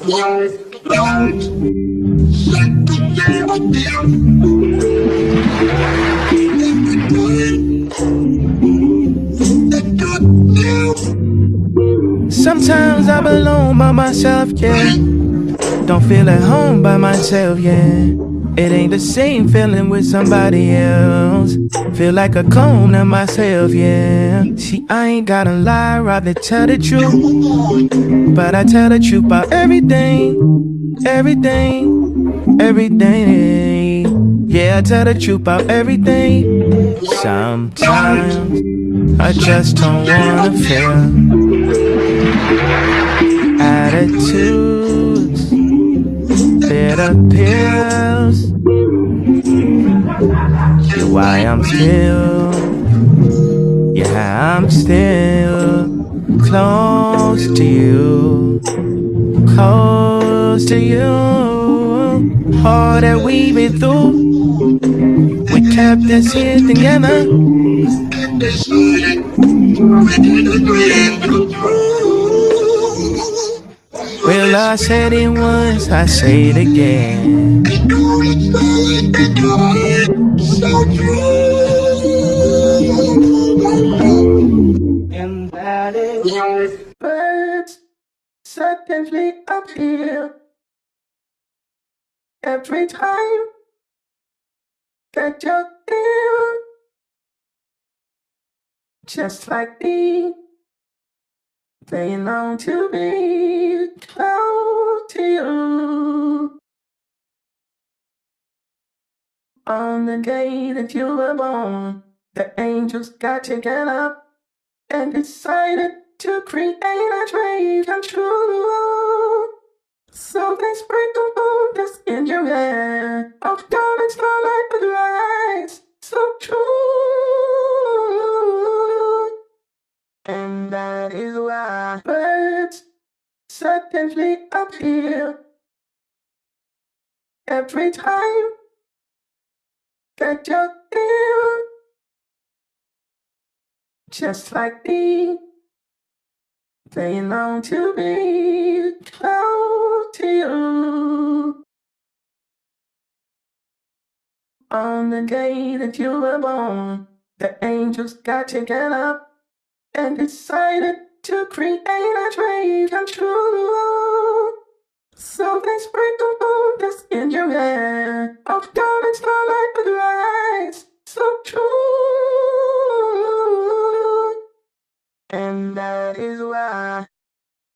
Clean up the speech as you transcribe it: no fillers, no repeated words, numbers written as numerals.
Sometimes I belong by myself, yeah. Don't feel at home by myself, yeah. It ain't the same feeling with somebody else. Feel like a clone of myself, yeah. See, I ain't gotta lie, rather tell the truth. But I tell the truth about everything, everything, everything. Yeah, I tell the truth about everything. Sometimes I just don't wanna feel attitudes, bitter pills. Why I'm still, yeah, I'm still close to you, close to you. All that we've been through, we kept this here together. Well, I said it once, I say it again. And that is birds suddenly appear every time that you're there. Just like me, they long to be close to you. On the day that you were born, the angels got together and decided to create a dream come true. So they sprinkled on dust in your hair, of golden starlight with lights so true. And that is why birds suddenly appear every time that you're there. Just like me, they long to be close to you. On the day that you were born, the angels got together and decided to create a dream come true. So they sprinkled on dust in your hair, of golden starlight.